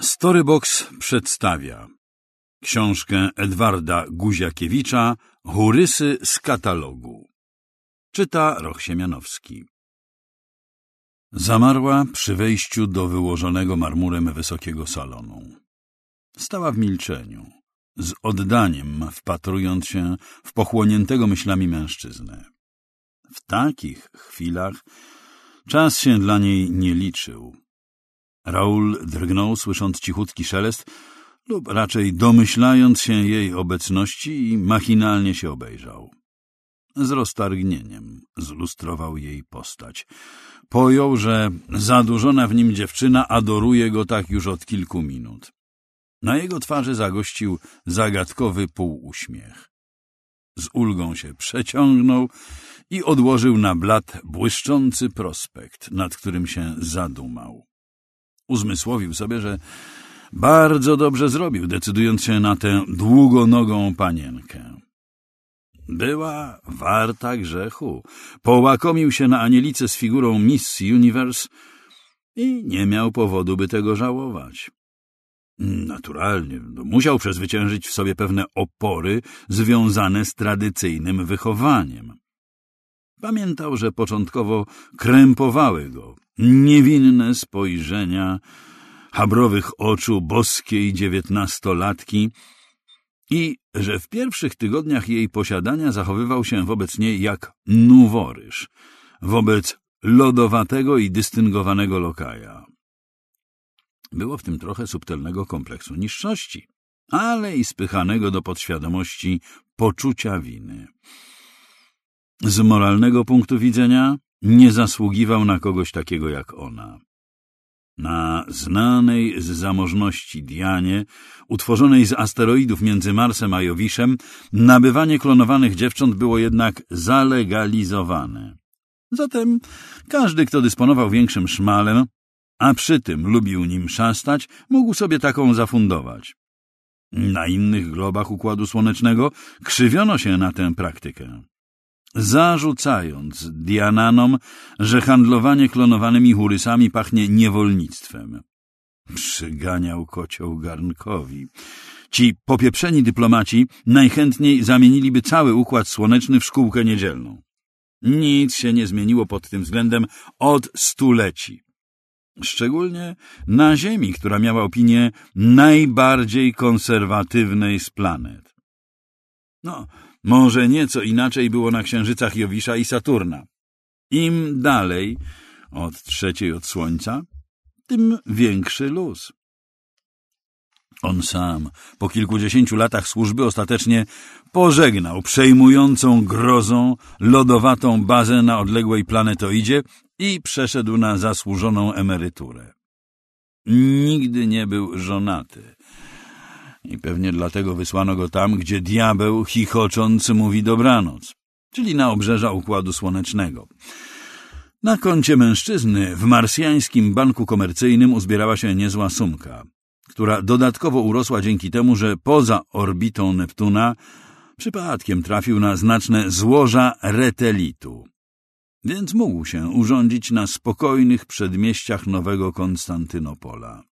Storybox przedstawia książkę Edwarda Guziakiewicza Hurysy z katalogu. Czyta Roch Siemianowski. Zamarła przy wejściu do wyłożonego marmurem wysokiego salonu. Stała w milczeniu, z oddaniem wpatrując się w pochłoniętego myślami mężczyznę. W takich chwilach czas się dla niej nie liczył. Raoul drgnął, słysząc cichutki szelest, lub raczej domyślając się jej obecności, i machinalnie się obejrzał. Z roztargnieniem zlustrował jej postać. Pojął, że zadurzona w nim dziewczyna adoruje go tak już od kilku minut. Na jego twarzy zagościł zagadkowy półuśmiech. Z ulgą się przeciągnął i odłożył na blat błyszczący prospekt, nad którym się zadumał. Uzmysłowił sobie, że bardzo dobrze zrobił, decydując się na tę długonogą panienkę. Była warta grzechu. Połakomił się na Anielice z figurą Miss Universe i nie miał powodu, by tego żałować. Naturalnie, musiał przezwyciężyć w sobie pewne opory związane z tradycyjnym wychowaniem. Pamiętał, że początkowo krępowały go niewinne spojrzenia habrowych oczu boskiej 19-latki i że w pierwszych tygodniach jej posiadania zachowywał się wobec niej jak nuworyż, wobec lodowatego i dystyngowanego lokaja. Było w tym trochę subtelnego kompleksu niższości, ale i spychanego do podświadomości poczucia winy. Z moralnego punktu widzenia nie zasługiwał na kogoś takiego jak ona. Na znanej z zamożności Dianie, utworzonej z asteroidów między Marsem a Jowiszem, nabywanie klonowanych dziewcząt było jednak zalegalizowane. Zatem każdy, kto dysponował większym szmalem, a przy tym lubił nim szastać, mógł sobie taką zafundować. Na innych globach Układu Słonecznego krzywiono się na tę praktykę, zarzucając Diananom, że handlowanie klonowanymi hurysami pachnie niewolnictwem. Przyganiał kocioł garnkowi. Ci popieprzeni dyplomaci najchętniej zamieniliby cały Układ Słoneczny w szkółkę niedzielną. Nic się nie zmieniło pod tym względem od stuleci. Szczególnie na Ziemi, która miała opinię najbardziej konserwatywnej z planet. Może nieco inaczej było na księżycach Jowisza i Saturna. Im dalej od trzeciej od Słońca, tym większy luz. On sam po kilkudziesięciu latach służby ostatecznie pożegnał przejmującą grozą lodowatą bazę na odległej planetoidzie i przeszedł na zasłużoną emeryturę. Nigdy nie był żonaty. I pewnie dlatego wysłano go tam, gdzie diabeł chichocząc mówi dobranoc, czyli na obrzeża Układu Słonecznego. Na koncie mężczyzny w marsjańskim banku komercyjnym uzbierała się niezła sumka, która dodatkowo urosła dzięki temu, że poza orbitą Neptuna przypadkiem trafił na znaczne złoża retelitu, więc mógł się urządzić na spokojnych przedmieściach Nowego Konstantynopola.